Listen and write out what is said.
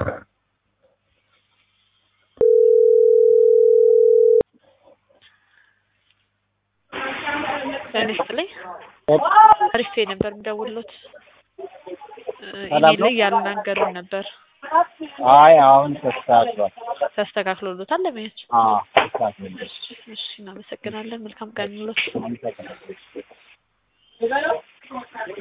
ለኔስጥልኝ አሪፍ ነበር ደውሎት ኢሜል ላይ ያልናገሩን ነበር አይ አሁን ተስተካክሎታል ለምን ተስተካክሎታል እሺ እናመሰግናለን መልካም ቀን ይሁንልዎት